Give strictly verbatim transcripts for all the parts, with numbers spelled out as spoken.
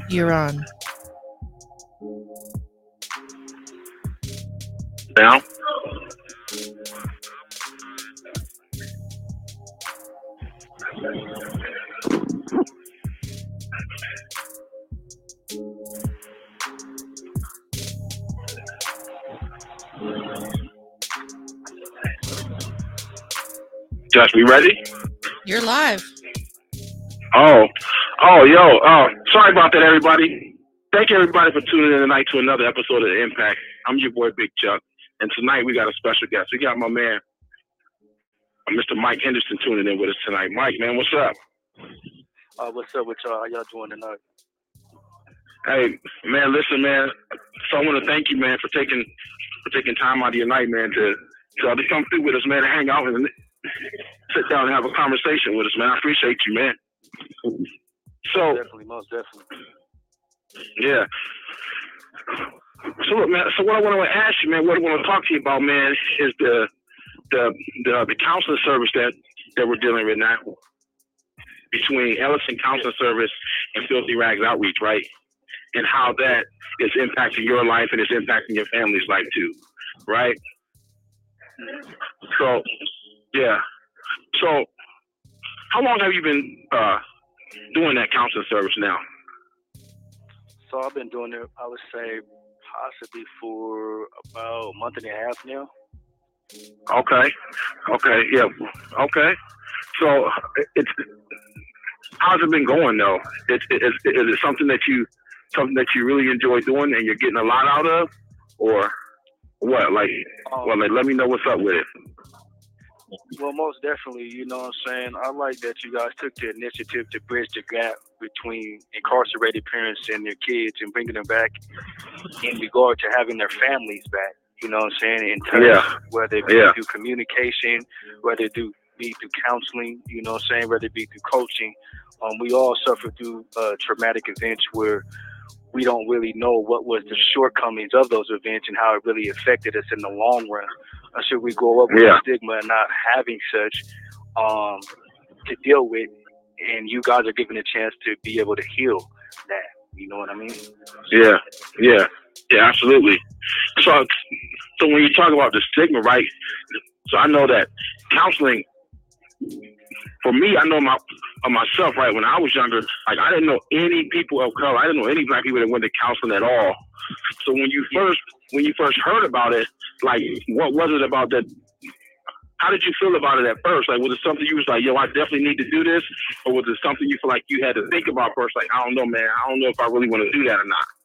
You're on. Now, Josh, we ready? You're live. Oh, oh, yo, oh, sorry about that, everybody. Thank you, everybody, for tuning in tonight to another episode of The Impact. I'm your boy, Big Chuck, and tonight we got a special guest. We got my man, Mister Mike Henderson, tuning in with us tonight. Mike, man, what's up? Uh, what's up with y'all? How y'all doing tonight? Hey, man, listen, man. So I want to thank you, man, for taking for taking time out of your night, man, to to, to come through with us, man, to hang out and sit down and have a conversation with us, man. I appreciate you, man. So definitely, most definitely. Yeah. So look, man. So what I want to ask you, man, what I want to talk to you about, man, is the the the, the counseling service that that we're dealing with now between Ellison Counseling Service and Filthy Rags Outreach, right? And how that is impacting your life and it's impacting your family's life too, right? So, yeah. So, how long have you been uh, doing that counseling service now? So I've been doing it, I would say, possibly for about a month and a half now. Okay. Okay. Yeah. Okay. So, it's how's it been going though? It's it, is, is it something that you something that you really enjoy doing and you're getting a lot out of, or what? Like, um, well, like, let me know what's up with it. Well, most definitely, you know what I'm saying? I like that you guys took the initiative to bridge the gap between incarcerated parents and their kids and bringing them back in regard to having their families back, you know what I'm saying, in touch, yeah. whether it be yeah. through communication, whether it be through counseling, you know what I'm saying, whether it be through coaching. Um, we all suffer through uh, traumatic events where we don't really know what was the shortcomings of those events and how it really affected us in the long run. Or should we grow up with yeah. the stigma and not having such um, to deal with, and you guys are given a chance to be able to heal that. You know what I mean? Yeah, yeah, yeah, absolutely. So, so when you talk about the stigma, right? So I know that counseling, for me, I know my of myself, right? When I was younger, like I didn't know any people of color. I didn't know any black people that went to counseling at all. So when you first when you first heard about it, like what was it about that? How did you feel about it at first? Like, was it something you was like, yo, I definitely need to do this? Or was it something you feel like you had to think about first? Like, I don't know, man. I don't know if I really want to do that or not.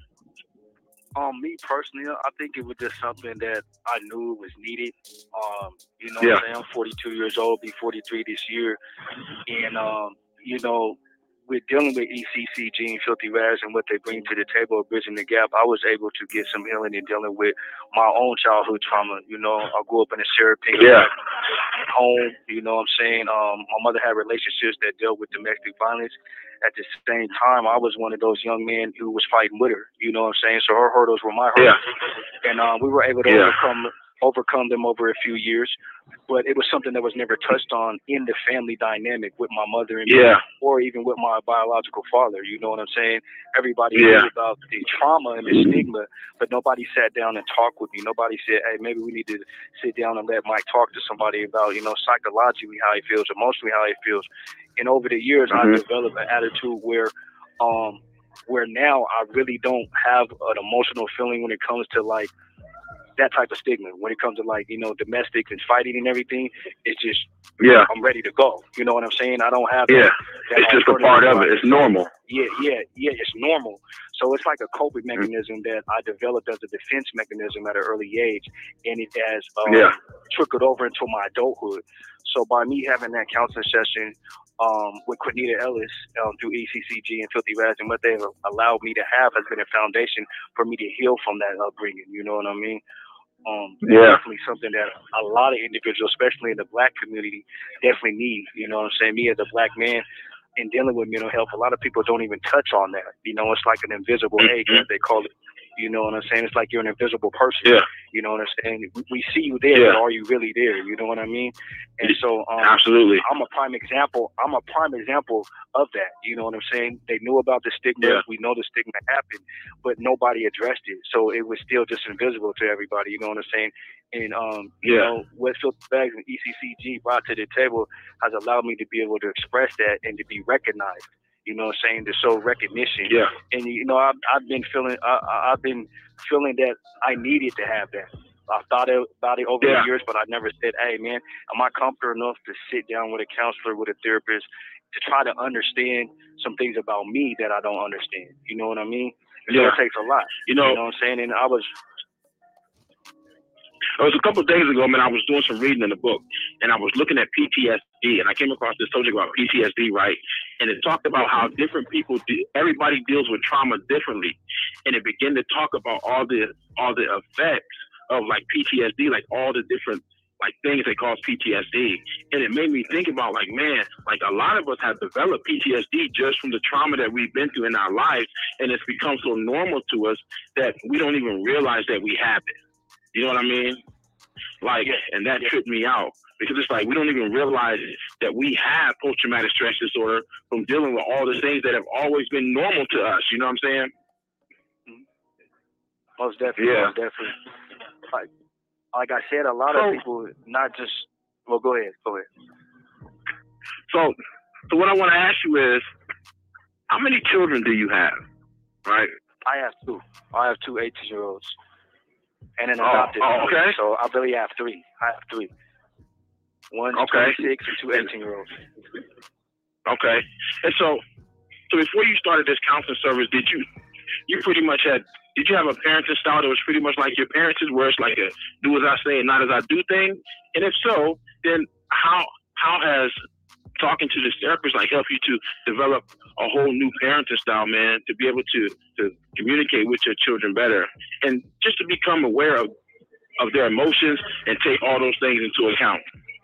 Um, me personally, I think it was just something that I knew was needed. Um, you know yeah. what I'm saying? I'm forty-two years old, be forty-three this year. And, um, you know, with dealing with E C C G and Filthy Rags and what they bring to the table of bridging the gap, I was able to get some healing in dealing with my own childhood trauma. You know, I grew up in a Seraphim yeah. home. You know what I'm saying? Um, my mother had relationships that dealt with domestic violence. At the same time, I was one of those young men who was fighting with her. You know what I'm saying? So her hurdles were my hurdles. Yeah. And uh, we were able to yeah. overcome overcome them over a few years. But it was something that was never touched on in the family dynamic with my mother and yeah. me, or even with my biological father. You know what I'm saying? Everybody yeah. knew about the trauma and the stigma, but nobody sat down and talked with me. Nobody said, hey, maybe we need to sit down and let Mike talk to somebody about, you know, psychologically how he feels, emotionally how he feels. And over the years, mm-hmm. I developed an attitude where, um, where now I really don't have an emotional feeling when it comes to like that type of stigma. When it comes to like, you know, domestics and fighting and everything, it's just, yeah, I'm ready to go. You know what I'm saying? I don't have yeah. that, that it's just a part of it. It's normal. Yeah, yeah, yeah. It's normal. So it's like a coping mechanism that I developed as a defense mechanism at an early age, and it has um, yeah. trickled over into my adulthood. So by me having that counseling session um, with Quinita Ellis um, through E C C G and Filthy Rags, and what they've allowed me to have has been a foundation for me to heal from that upbringing. You know what I mean? Um, yeah. Definitely something that a lot of individuals, especially in the black community, definitely need. You know what I'm saying? Me as a black man in dealing with mental health, a lot of people don't even touch on that. You know, it's like an invisible mm-hmm. ache, as they call it. You know what I'm saying? It's like you're an invisible person. Yeah. You know what I'm saying? We, we see you there, Yeah. but are you really there? You know what I mean? And so, um, absolutely, I'm a prime example. I'm a prime example of that. You know what I'm saying? They knew about the stigma. Yeah. We know the stigma happened, but nobody addressed it. So it was still just invisible to everybody. You know what I'm saying? And um, you Yeah. know what Filthy Bags and E C C G brought to the table has allowed me to be able to express that and to be recognized. You know what I'm saying? To show recognition. Yeah. And you know, I've, I've been feeling, I, I've been feeling that I needed to have that. I thought about it over Yeah. the years, but I never said, "Hey, man, am I comfortable enough to sit down with a counselor, with a therapist, to try to understand some things about me that I don't understand?" You know what I mean? And Yeah. so it takes a lot. You know, you know what I'm saying? And I was. It was a couple of days ago, man, I was doing some reading in the book, and I was looking at P T S D, and I came across this subject about P T S D, right? And it talked about how different people, de- everybody deals with trauma differently. And it began to talk about all the all the effects of, like, P T S D, like all the different, like, things they cause P T S D. And it made me think about, like, man, like, a lot of us have developed P T S D just from the trauma that we've been through in our lives, and it's become so normal to us that we don't even realize that we have it. You know what I mean? Like, and that tripped me out because it's like we don't even realize that we have post-traumatic stress disorder from dealing with all the things that have always been normal to us. You know what I'm saying? Most definitely. Yeah. Most definitely. Like, like I said, a lot so, of people, not just. Well, go ahead. Go ahead. So, so what I want to ask you is, how many children do you have? Right. I have two. I have two eighteen-year-olds. And an Oh, adopted. oh, okay. So I really have three. I have three. One's okay. twenty-six and two eighteen-year-olds. Okay. And so, so before you started this counseling service, did you, you pretty much had, did you have a parenting style that was pretty much like your parents' where it's like a do as I say and not as I do thing? And if so, then how how has talking to this therapist like helped you to develop a whole new parenting style, man, to be able to to communicate with your children better and just to become aware of, of their emotions and take all those things into account?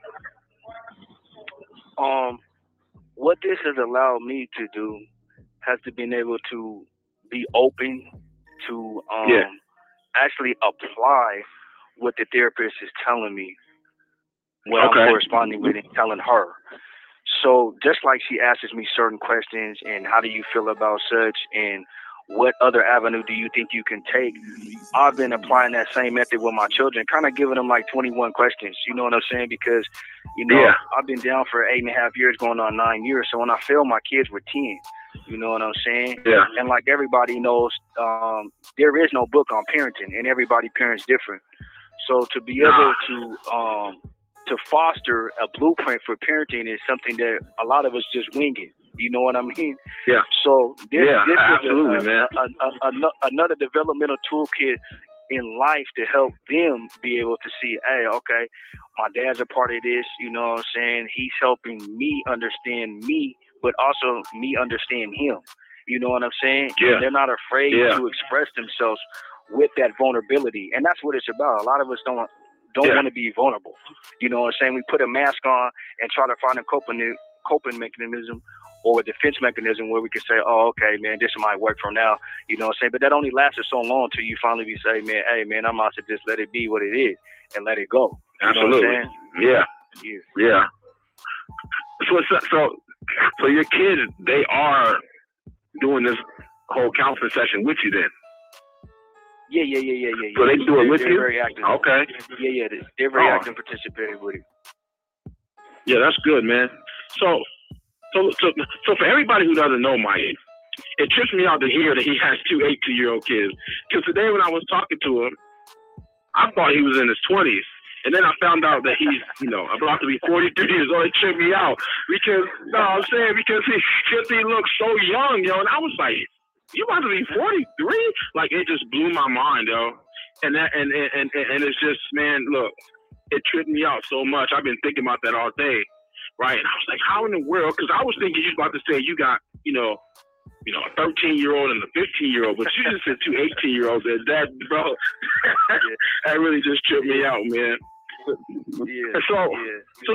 Um, what this has allowed me to do has to been able to be open to um yeah. actually apply what the therapist is telling me when okay. I'm corresponding with and telling her. So just like she asks me certain questions and how do you feel about such and what other avenue do you think you can take, I've been applying that same method with my children, kind of giving them like twenty-one questions. You know what I'm saying? Because, you know, yeah. I've been down for eight and a half years, going on nine years. So when I failed, my kids were ten. You know what I'm saying? Yeah. And like everybody knows, um, there is no book on parenting, and everybody parents different. So to be nah. able to um, to foster a blueprint for parenting is something that a lot of us just wing it. You know what I mean? Yeah. So this, yeah, this absolutely, is a, man. A, a, a, a, another developmental toolkit in life to help them be able to see, hey, okay, my dad's a part of this. You know what I'm saying? He's helping me understand me, but also me understand him. You know what I'm saying? Yeah. And they're not afraid yeah. to express themselves with that vulnerability, and that's what it's about. A lot of us don't don't yeah. want to be vulnerable. You know what I'm saying? We put a mask on and try to find a coping coping mechanism or a defense mechanism where we can say, oh, okay, man, this might work from now. You know what I'm saying? But that only lasted so long till you finally be say, man, hey, man, I'm out to just let it be what it is and let it go. You Absolutely. know what I'm saying? Yeah. Yeah. Yeah. So, so, so your kids, they are doing this whole counseling session with you then? Yeah, yeah, yeah, yeah, yeah. So they do it they're, with they're you? Very active. Okay. Yeah, yeah. They're, they're very oh. active, participating with it. Yeah, that's good, man. So, so, so, so for everybody who doesn't know Mike, it trips me out to hear that he has two eighteen-year-old kids. Because today when I was talking to him, I thought he was in his twenties. And then I found out that he's, you know, about to be forty-three years old. It tripped me out. Because, no, I'm saying, because he, because he looks so young, yo. And I was like, you about to be forty-three? Like, it just blew my mind, yo. And that, and, and, and, and it's just, man, look, it tripped me out so much. I've been thinking about that all day, right? And I was like, how in the world? Because I was thinking you was about to say you got, you know, you know, a thirteen-year-old and a fifteen-year-old, but you just said two eighteen-year-olds. And that, bro, that really just tripped me out, man. Yeah. So, yeah. so,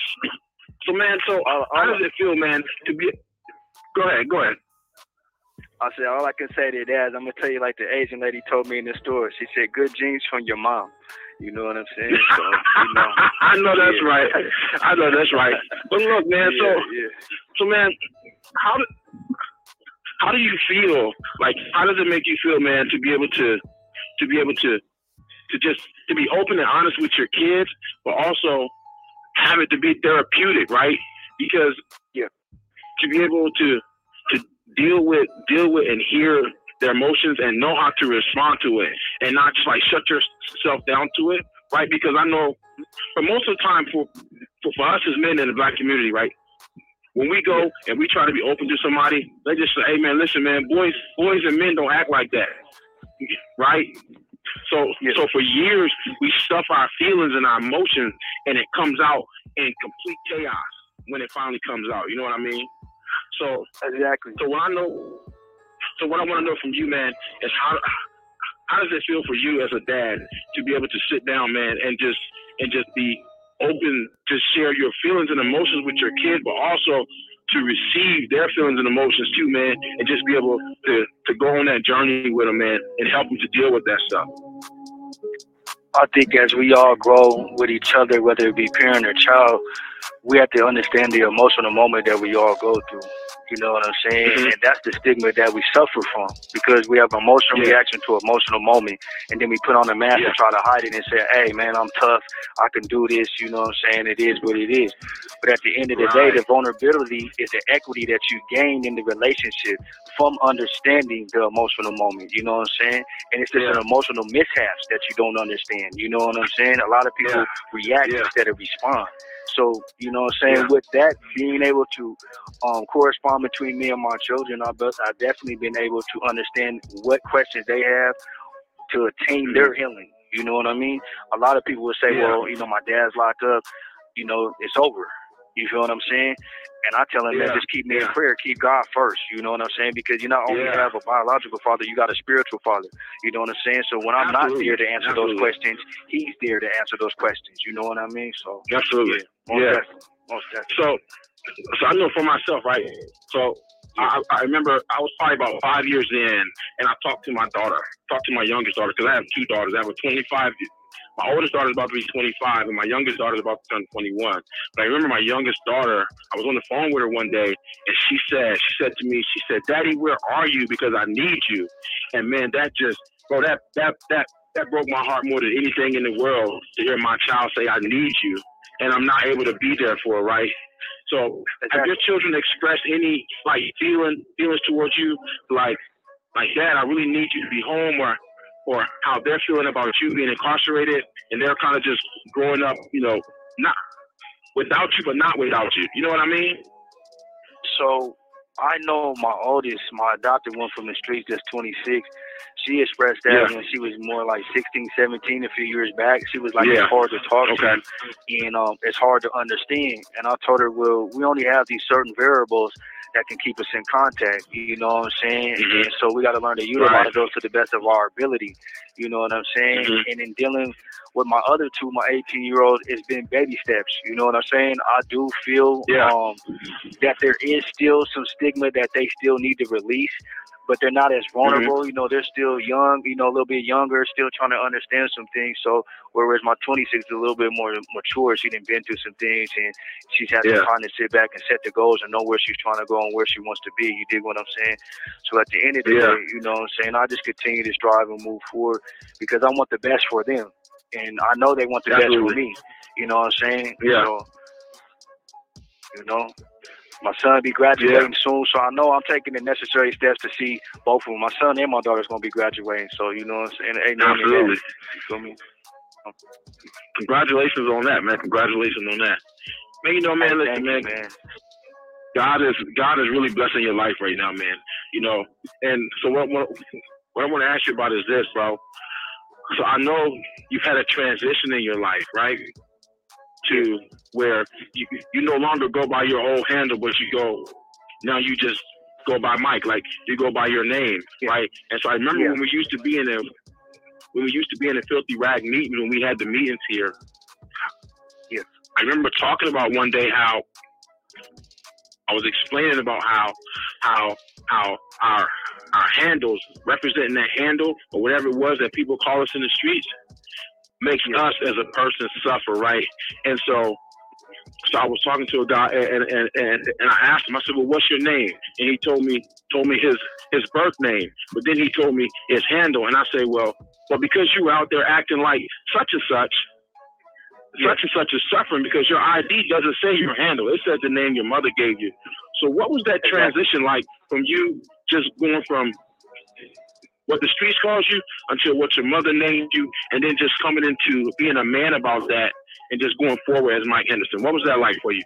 so, man, so uh, how does it feel, man, to be? Go ahead, go ahead. I said, all I can say to that is I'm gonna tell you like the Asian lady told me in the store. She said, "Good genes from your mom." You know what I'm saying? So, you know, I know that's yeah. right. I know that's right. But look, man. Yeah, so, yeah. so man, how do how do you feel? Like, how does it make you feel, man, to be able to to be able to to just to be open and honest with your kids, but also have it to be therapeutic, right? Because yeah. to be able to to deal with deal with and hear their emotions and know how to respond to it and not just like shut yourself down to it, right? Because I know for most of the time for for, for us as men in the black community, right? When we go and we try to be open to somebody, they just say, "Hey man, listen man, boys boys and men don't act like that." Right? So yeah. so for years we stuff our feelings and our emotions and it comes out in complete chaos when it finally comes out. You know what I mean? So exactly. So what I know so what I want to know from you, man, is how how does it feel for you as a dad to be able to sit down, man, and just and just be open to share your feelings and emotions with your kids, but also to receive their feelings and emotions too, man, and just be able to, to go on that journey with them, man, and help them to deal with that stuff. I think as we all grow with each other, whether it be parent or child, we have to understand the emotional moment that we all go through. You know what I'm saying? Mm-hmm. And that's the stigma that we suffer from, because we have an emotional yeah. reaction to an emotional moment, and then we put on a mask yeah. and try to hide it and say, "Hey, man, I'm tough. I can do this." You know what I'm saying? It is what it is. But at the end of the right. day, the vulnerability is the equity that you gain in the relationship from understanding the emotional moment. You know what I'm saying? And it's just yeah. an emotional mishaps that you don't understand. You know what I'm saying? A lot of people yeah. react yeah. instead of respond. So, you know what I'm saying? Yeah. With that, being able to um, correspond between me and my children, I've, I've definitely been able to understand what questions they have to attain mm-hmm. their healing. You know what I mean? A lot of people will say, yeah. well, you know, my dad's locked up. You know, it's over. You feel what I'm saying? And I tell them, yeah. man, just keep me yeah. in prayer. Keep God first. You know what I'm saying? Because you not only yeah. have a biological father, you got a spiritual father. You know what I'm saying? So when I'm Absolutely. not there to answer Absolutely. those questions, he's there to answer those questions. You know what I mean? So Absolutely. Yeah. Most yeah. definitely. Most definitely. So, so I know for myself, right? So I, I remember I was probably about five years in, and I talked to my daughter, talked to my youngest daughter, because I have two daughters. I have a twenty-five. My oldest daughter is about to be twenty-five, and my youngest daughter is about to turn twenty-one. But I remember my youngest daughter, I was on the phone with her one day, and she said, she said to me, she said, "Daddy, where are you? Because I need you." And man, that just, bro, that that that that broke my heart more than anything in the world to hear my child say, "I need you," and I'm not able to be there for her, right? So, have your children expressed any like feeling feelings towards you, like, like, "Dad, I really need you to be home," or or how they're feeling about you being incarcerated, and they're kind of just growing up, you know, not without you, but not without you. You know what I mean? So I know my oldest, my adopted one from the streets, that's twenty-six. She expressed that yeah. when she was more like sixteen, seventeen, a few years back. She was like, yeah. it's hard to talk okay. to, and um, it's hard to understand. And I told her, well, we only have these certain variables that can keep us in contact, you know what I'm saying? Mm-hmm. And so we got to learn to utilize right. those to the best of our ability, you know what I'm saying? Mm-hmm. And in dealing with my other two, my eighteen-year-old, it's been baby steps, you know what I'm saying? I do feel yeah. um, that there is still some stigma that they still need to release, but they're not as vulnerable. Mm-hmm. You know, they're still young, you know, a little bit younger, still trying to understand some things. So whereas my twenty-six is a little bit more mature, she done been through some things, and she's had yeah. some time to sit back and set the goals and know where she's trying to go and where she wants to be. You dig what I'm saying? So at the end of the yeah. day, you know what I'm saying, I just continue to strive and move forward because I want the best for them. And I know they want the Absolutely. best for me. You know what I'm saying? Yeah. So, you know. My son be graduating yeah. soon, so I know I'm taking the necessary steps to see both of them. My son and my daughter's gonna be graduating, so you know what I'm saying? Ain't Absolutely. You feel me? Congratulations on that, man. Congratulations on that. Man, you know, man, hey, listen, man, you, man. God is God is really blessing your life right now, man. You know, and so what what, what I want to ask you about is this, bro. So I know you've had a transition in your life, right? To where you you no longer go by your old handle, but you go now you just go by Mike, like you go by your name, yeah. right? And so I remember yeah. when we used to be in a when we used to be in a filthy rag meeting when we had the meetings here. Yeah, I remember talking about one day how I was explaining about how how how our our handles, representing that handle or whatever it was that people call us in the streets, makes us as a person suffer, right? And so so I was talking to a guy and and, and, and I asked him, I said, well, what's your name? And he told me told me his his birth name, but then he told me his handle, and I say, well, well, because you were out there acting like such and such, such and such is suffering because your I D doesn't say your handle. It says the name your mother gave you. So what was that transition like from you just going from what the streets calls you until what your mother named you, and then just coming into being a man about that and just going forward as Mike Henderson? What was that like for you?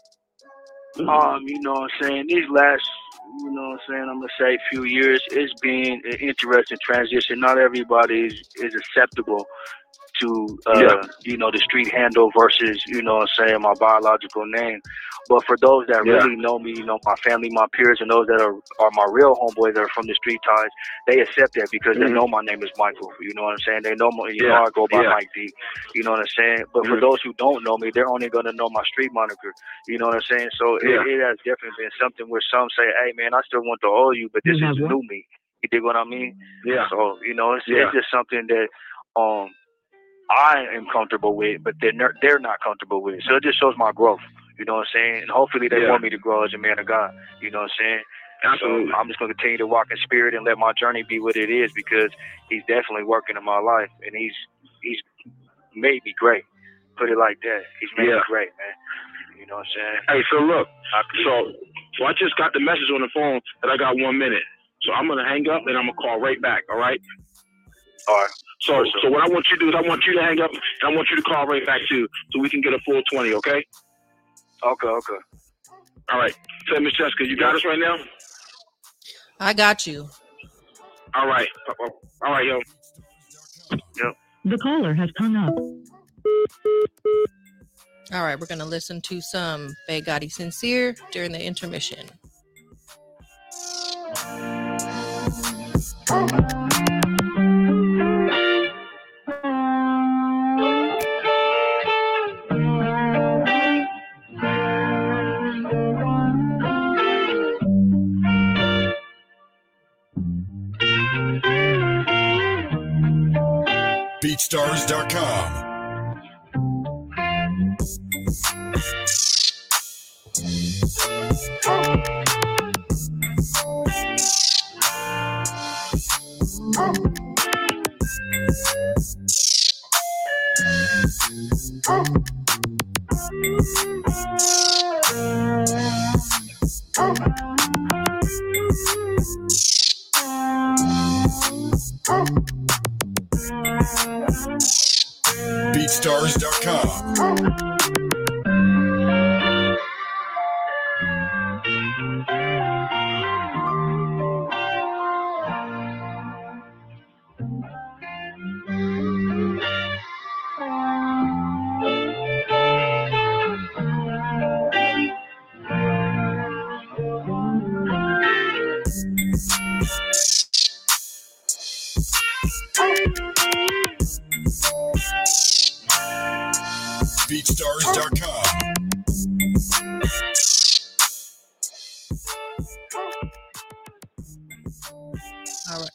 Um, you know what I'm saying? These last, you know what I'm saying, I'm going to say few years, it's been an interesting transition. Not everybody is, is acceptable to, uh, yeah. you know, the street handle versus, you know what I'm saying, my biological name. But for those that yeah. really know me, you know, my family, my peers, and those that are, are my real homeboys that are from the street ties, they accept that because mm-hmm. they know my name is Michael. You know what I'm saying? They know my, you yeah. know I go by yeah. Mike D. You know what I'm saying? But mm-hmm. for those who don't know me, they're only going to know my street moniker. You know what I'm saying? So yeah. it, it has definitely been something where some say, hey, man, I still want to owe you, but this mm-hmm. is the new me. You dig what I mean? Yeah. So, you know, it's, yeah. it's just something that um I am comfortable with, but they're, they're not comfortable with. So it just shows my growth. You know what I'm saying? And hopefully they yeah. want me to grow as a man of God. You know what I'm saying? Absolutely. So I'm just going to continue to walk in spirit and let my journey be what it is, because he's definitely working in my life, and he's he's made me great. Put it like that. He's made yeah. me great, man. You know what I'm saying? Hey, so look, so so I just got the message on the phone that I got one minute. So I'm going to hang up and I'm going to call right back, all right? All right. So so what I want you to do is I want you to hang up and I want you to call right back too, so we can get a full twenty, okay? Okay, okay. All right. So, Miss Jessica, you got us right now? I got you. All right. All right, yo. Yep. The caller has hung up. All right, we're going to listen to some Faye Gotti Sincere during the intermission. BeatStars dot com. BeatStars dot com. BeatStars dot com. All right.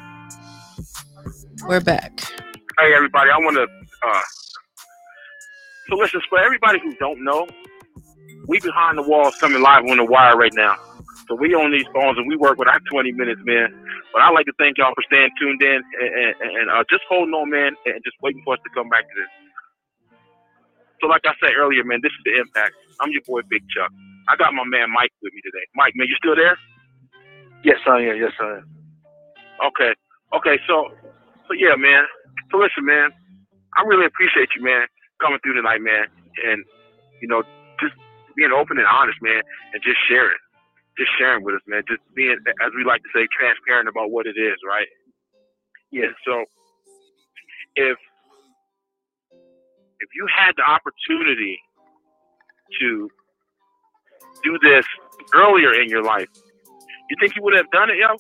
We're back. Hey, everybody. I want to, uh, so listen, for everybody who don't know, we behind the walls coming live on the wire right now. So we on these phones and we work with our twenty minutes, man. But I'd like to thank y'all for staying tuned in and, and, and uh, just holding on, man, and just waiting for us to come back to this. So like I said earlier, man, this is The Impact. I'm your boy, Big Chuck. I got my man Mike with me today. Mike, man, you still there? Yes, I am. Yes, I am. Okay. Okay, so, so yeah, man. So listen, man, I really appreciate you, man, coming through tonight, man. And, you know, just being open and honest, man, and just sharing. Just sharing with us, man. Just being, as we like to say, transparent about what it is, right? Yeah. So if if you had the opportunity to do this earlier in your life, you think you would have done it, yo?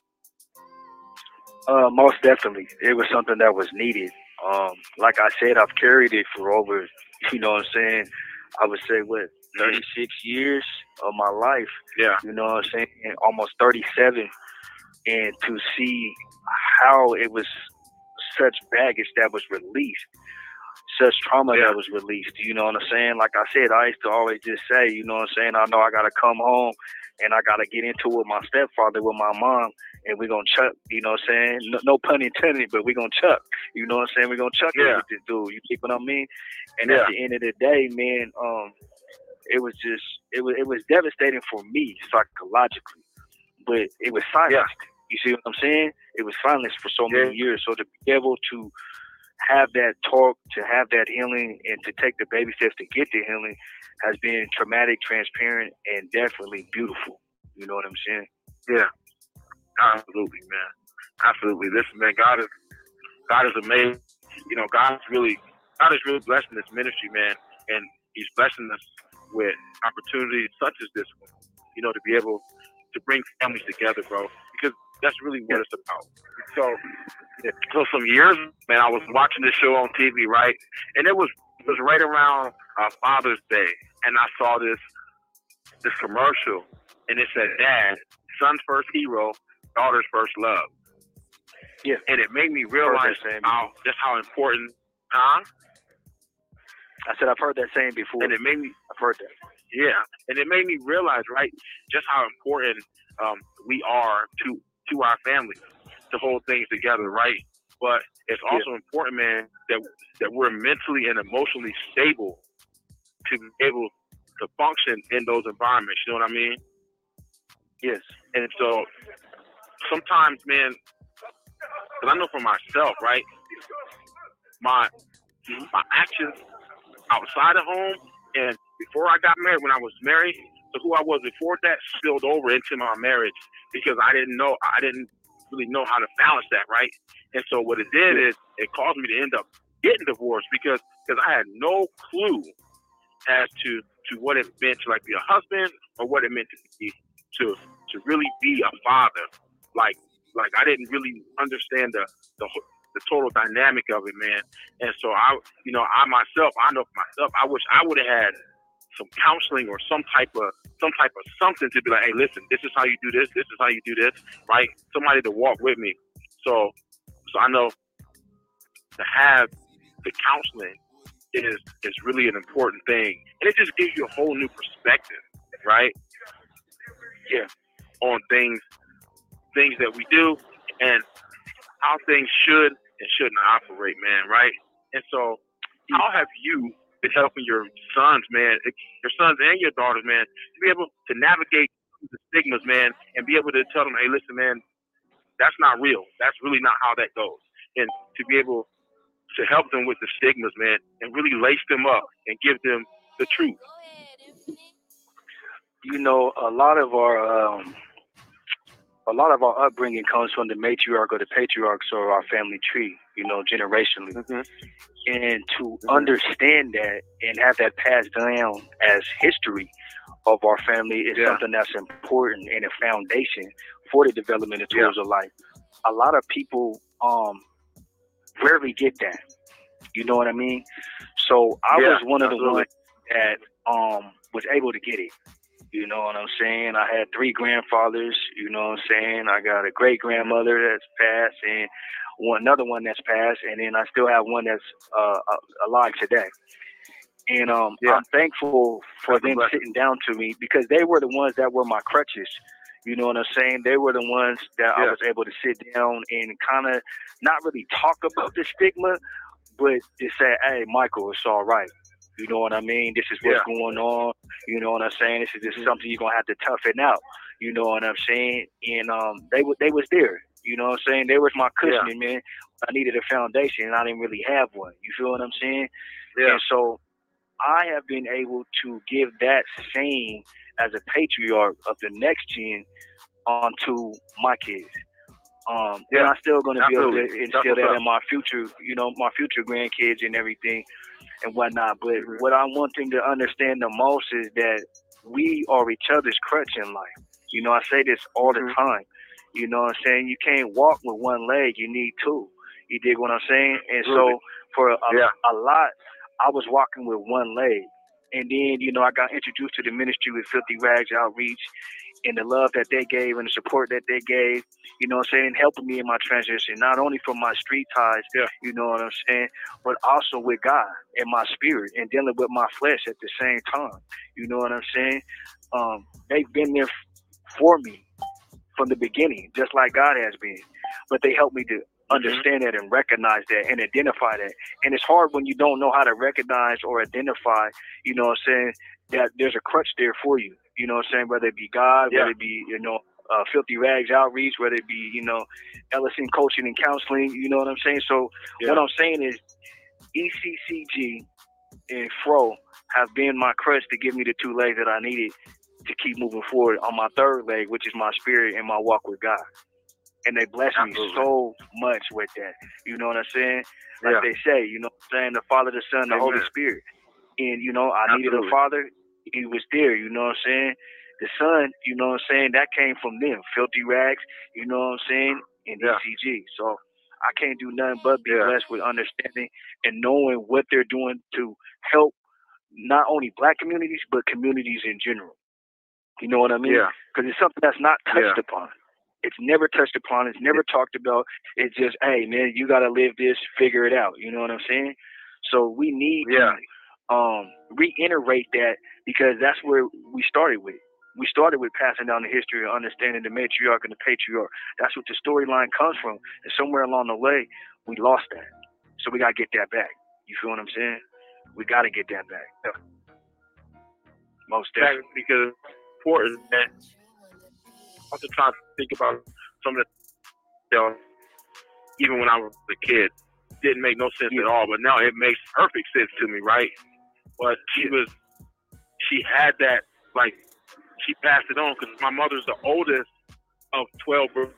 Uh, most definitely. It was something that was needed. Um, like I said, I've carried it for over, you know what I'm saying, I would say, what, thirty-six years? of my life. Yeah. You know what I'm saying? Almost thirty-seven, and to see how it was such baggage that was released, such trauma Yeah. that was released. You know what I'm saying? Like I said, I used to always just say, you know what I'm saying? I know I gotta come home and I gotta get into it with my stepfather, with my mom, and we're gonna chuck. You know what I'm saying? No, no pun intended, but we're gonna chuck. You know what I'm saying? We're gonna chuck it Yeah. with this dude. You keep what I mean? And Yeah. at the end of the day, man, um, it was just it was it was devastating for me psychologically, but it was silenced. You see what I'm saying? It was silenced for so many Yeah. years. So to be able to have that talk, to have that healing, and to take the baby steps to get the healing has been traumatic, transparent, and definitely beautiful. You know what I'm saying? Yeah. Absolutely, man. Absolutely. Listen, man, God is God is amazing. You know, God's really God is really blessing this ministry, man, and He's blessing us with opportunities such as this one. You know, to be able to bring families together, bro, because that's really what it's about. So, so some years, man, I was watching this show on T V, right, and it was it was right around uh, Father's Day, and I saw this this commercial, and it said, "Dad, son's first hero, daughter's first love." Yeah. And it made me realize how just how important, huh? I said I've heard that saying before. And it made me, I've heard that. yeah, and it made me realize, right, just how important um, we are to to our families to hold things together, right? But it's also Yeah. important, man, that that we're mentally and emotionally stable to be able to function in those environments. You know what I mean? Yes. And so sometimes, man, because I know for myself, right, my my actions outside of home and before I got married, when I was married, to who I was before that spilled over into my marriage because I didn't know, I didn't really know how to balance that, right? And so what it did is it caused me to end up getting divorced because because I had no clue as to to what it meant to like be a husband or what it meant to be to to really be a father. Like like I didn't really understand the the the total dynamic of it, man. And so I, you know, I myself, I know for myself, I wish I would have had some counseling or some type of some type of something to be like, hey, listen, this is how you do this, this is how you do this, right? Somebody to walk with me. So so I know to have the counseling is is really an important thing. And it just gives you a whole new perspective, right? Yeah. On things things that we do and how things should and shouldn't operate, man, right? And so how have you been helping your sons, man, your sons and your daughters, man, to be able to navigate the stigmas, man, and be able to tell them, hey, listen, man, that's not real. That's really not how that goes. And to be able to help them with the stigmas, man, and really lace them up and give them the truth. You know, a lot of our um, a lot of our upbringing comes from the matriarch or the patriarchs or our family tree, you know, generationally. Mm-hmm. And to Mm-hmm. understand that and have that passed down as history of our family is Yeah. something that's important and a foundation for the development of tools Yeah. of life. A lot of people um, rarely get that. You know what I mean? So I Yeah, was one of the absolutely. ones that um, was able to get it. You know what I'm saying? I had three grandfathers, you know what I'm saying? I got a great grandmother that's passed and one another one that's passed, and then I still have one that's uh, alive today. And um, Yeah. I'm thankful for That's a them blessing. sitting down to me because they were the ones that were my crutches. You know what I'm saying? They were the ones that I Yeah. was able to sit down and kind of not really talk about the stigma, but just say, hey, Michael, it's all right. You know what I mean? This is what's Yeah. going on. You know what I'm saying? This is just something you're going to have to toughen out. You know what I'm saying? And um, they, w- they was there. You know what I'm saying? They was my cushioning, man. I needed a foundation, and I didn't really have one. You feel what I'm saying? Yeah. And so I have been able to give that same as a patriarch of the next gen onto my kids. Um, Yeah. and I'm still going to be able to Absolutely. instill That's what's that up. in my future, you know, my future grandkids and everything and whatnot. But what I want them to understand the most is that we are each other's crutch in life. You know, I say this all Mhm. the time. You know what I'm saying? You can't walk with one leg. You need two. You dig what I'm saying? And Absolutely. so for a, Yeah. a lot, I was walking with one leg. And then, you know, I got introduced to the ministry with Filthy Rags Outreach, and the love that they gave and the support that they gave, you know what I'm saying, helping me in my transition, not only from my street ties, yeah. you know what I'm saying, but also with God and my spirit and dealing with my flesh at the same time. You know what I'm saying? Um, they've been there f- for me from the beginning, just like God has been. But they helped me to understand mm-hmm. that and recognize that and identify that. And it's hard when you don't know how to recognize or identify, you know what I'm saying, that there's a crutch there for you. You know what I'm saying? Whether it be God, yeah. whether it be, you know, uh, Filthy Rags Outreach, whether it be, you know, Ellison Coaching and Counseling, you know what I'm saying? So yeah. what I'm saying is E C C G and F R O have been my crutch to give me the two legs that I needed to keep moving forward on my third leg, which is my spirit and my walk with God. And they bless me Absolutely. so much with that. You know what I'm saying? Like yeah. they say, you know what I'm saying? The Father, the Son, the Amen. Holy Spirit. And, you know, I Absolutely. needed a father. He was there, you know what I'm saying? The Son, you know what I'm saying? That came from them. Filthy Rags, you know what I'm saying? And yeah. E C G. So I can't do nothing but be yeah. blessed with understanding and knowing what they're doing to help not only black communities, but communities in general. You know what I mean? Yeah. Because it's something that's not touched yeah. upon. It's never touched upon. It's never yeah. talked about. It's just, hey, man, you got to live this, figure it out. You know what I'm saying? So we need yeah. to um, reiterate that, because that's where we started with. We started with passing down the history of understanding the matriarch and the patriarch. That's what the storyline comes from. And somewhere along the way, we lost that. So we got to get that back. You feel what I'm saying? We got to get that back. Yeah. Most definitely. Because it's important that I also trying to think about some of the, you know, even when I was a kid, didn't make no sense yeah. at all. But now it makes perfect sense to me, right? But she yeah. was, she had that, like, she passed it on because my mother's the oldest of twelve brothers.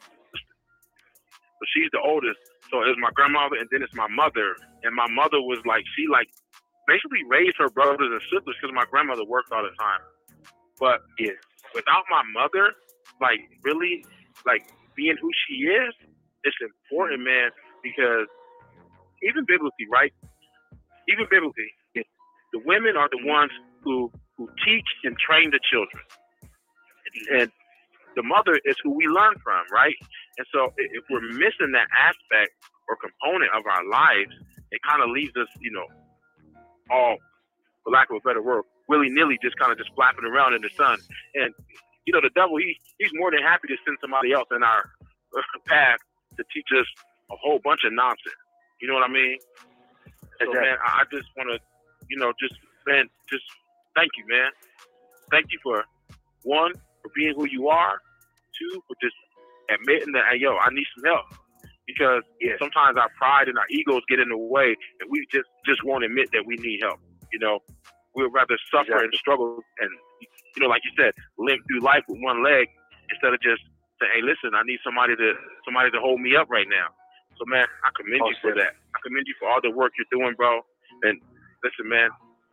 So she's the oldest. So it was my grandmother, and then it's my mother. And my mother was like, she like basically raised her brothers and sisters because my grandmother worked all the time. But yeah, without my mother, like really, like being who she is, it's important, man, because even biblically, right? Even biblically, the women are the ones who, who teach and train the children. And the mother is who we learn from, right? And so if we're missing that aspect or component of our lives, it kind of leaves us, you know, all, for lack of a better word, willy-nilly just kind of just flapping around in the sun. And, you know, the devil, he he's more than happy to send somebody else in our path to teach us a whole bunch of nonsense. You know what I mean? So, exactly. man, I just want to, you know, just, man, just thank you, man. Thank you for, one, for being who you are, two, for just admitting that, hey, yo, I need some help. Because yeah. sometimes our pride and our egos get in the way, and we just, just won't admit that we need help. You know, we'd rather suffer exactly. and struggle and, you know, like you said, limp through life with one leg instead of just saying, hey, listen, I need somebody to somebody to hold me up right now. So, man, I commend oh, you for that. I commend you for all the work you're doing, bro. And listen, man,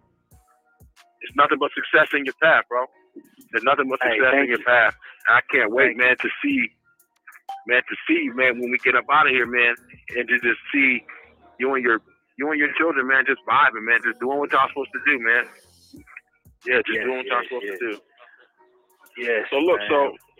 it's nothing but success in your path, bro. There's nothing but success hey, in your you. path. I can't wait, thank man, to see, man, to see, man, when we get up out of here, man, and to just see you and your you and your children, man, just vibing, man, just doing what y'all supposed to do, man. Yeah, just yes, doing what yes, y'all supposed yes. to do. Yeah. So look, man. so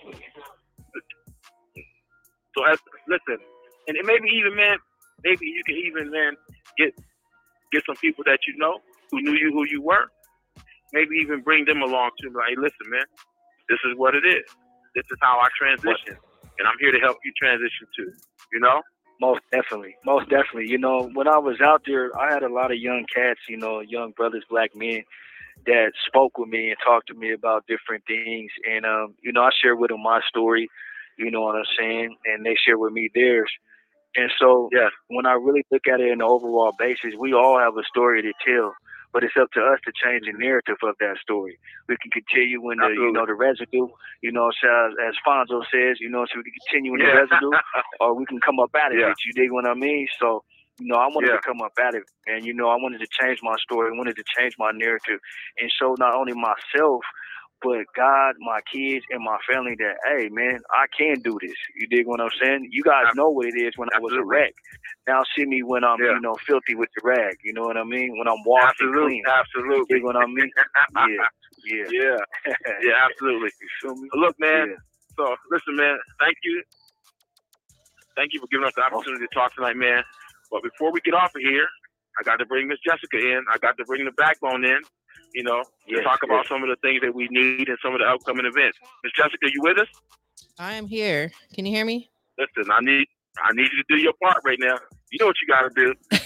so as, listen, and maybe even, man, maybe you can even, man, get get some people that you know who knew you who you were. Maybe even bring them along too. Like, hey, listen, man, this is what it is. This is how I transition, and I'm here to help you transition too. You know. Most definitely. Most definitely. You know, when I was out there, I had a lot of young cats, you know, young brothers, black men that spoke with me and talked to me about different things. And, um, you know, I shared with them my story, you know what I'm saying? And they share with me theirs. And so yeah. when I really look at it in the overall basis, we all have a story to tell. But it's up to us to change the narrative of that story. We can continue in the, Absolutely. you know, the residue, you know, as, as Fonzo says, you know, so we can continue in yeah. the residue, or we can come up out of yeah. it. You dig what I mean? So, you know, I wanted yeah. to come up out of it. And, you know, I wanted to change my story. I wanted to change my narrative and show not only myself, but God, my kids, and my family that, hey, man, I can do this. You dig what I'm saying? You guys know what it is when I was a wreck. Now see me when I'm, yeah. you know, filthy with the rag. You know what I mean? When I'm washed and clean. Absolutely. You dig what I mean? Yeah. Yeah. Yeah. Yeah, absolutely. You feel me? Look, man. Yeah. So, listen, man, thank you. Thank you for giving us the opportunity to talk tonight, man. But before we get off of here, I got to bring Miss Jessica in. I got to bring the backbone in, you know, yes, to talk yes. about some of the things that we need and some of the upcoming events. Miss Jessica, you with us? I am here. Can you hear me? Listen, I need I need you to do your part right now. You know what you got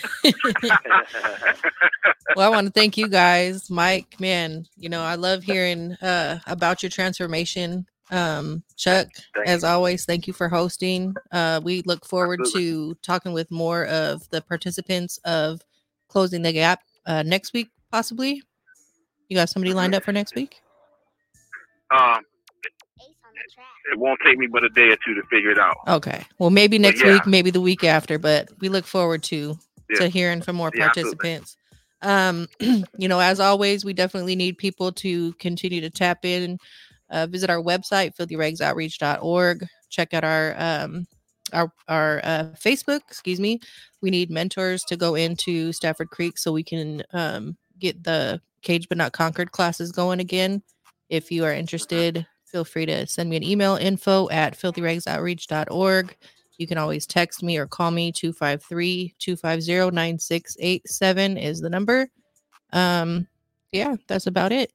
to do. Well, I want to thank you guys. Mike, man, you know, I love hearing uh, about your transformation. Um, Chuck, thank as you. always, thank you for hosting. Uh, we look forward Absolutely. to talking with more of the participants of Closing the Gap uh, next week, possibly. You got somebody lined up for next week? Um, it won't take me but a day or two to figure it out. Okay. Well, maybe next yeah. week, maybe the week after, but we look forward to yeah. to hearing from more yeah, participants. Absolutely. Um, you know, as always, we definitely need people to continue to tap in. Uh, visit our website, filthy rags outreach dot org. Check out our um, our our uh, Facebook. Excuse me. We need mentors to go into Stafford Creek so we can um, get the Caged but Not Conquered classes going again. If you are interested, feel free to send me an email, info at filthy rags outreach dot org. You can always text me or call me. two five three, two five zero, nine six eight seven is the number. Um, yeah, that's about it.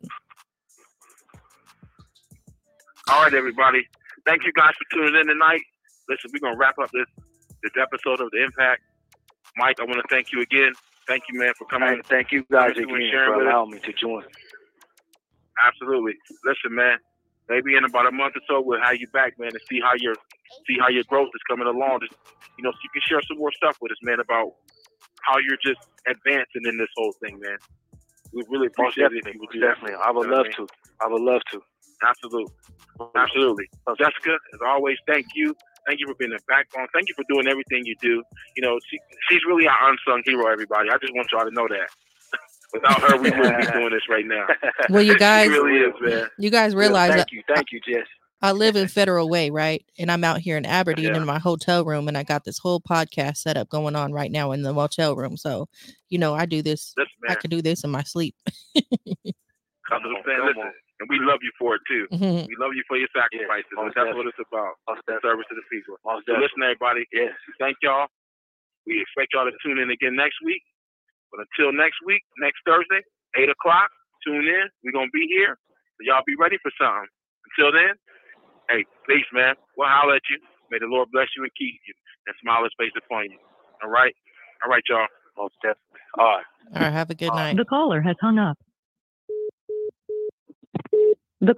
All right, everybody. Thank you guys for tuning in tonight. Listen, we're going to wrap up this, this episode of The Impact. Mike, I want to thank you again. Thank you, man, for coming. Hey, thank you guys again for allowing me to join. Absolutely. Listen, man, maybe in about a month or so, we'll have you back, man, to see how your see how your growth is coming along. Just, you know, so you can share some more stuff with us, man, about how you're just advancing in this whole thing, man. We really appreciate it. If you would do definitely. That. I would love to. I would love to. Absolutely. Absolutely. So, Jessica, as always, thank you. Thank you for being a backbone. Thank you for doing everything you do. You know, she, she's really our unsung hero, everybody. I just want y'all to know that. Without her, we wouldn't be doing this right now. Well, you guys, she really is, man. You guys realize thank that you. Thank you, Jess. I live in Federal Way, right? And I'm out here in Aberdeen yeah. in my hotel room, and I got this whole podcast set up going on right now in the motel room. So, you know, I do this. Listen, I can do this in my sleep. Come on, listen, listen. And we love you for it, too. Mm-hmm. We love you for your sacrifices. Yeah, that's definitely. What it's about. The service to the people. So listen, everybody. Yes. Thank y'all. We expect y'all to tune in again next week. But until next week, next Thursday, eight o'clock, tune in. We're going to be here. So y'all be ready for something. Until then, hey, peace, man. We'll holler at you. May the Lord bless you and keep you and smile his face upon you. All right? All right, y'all. Most definitely. All right. All right. Have a good All night. The caller has hung up.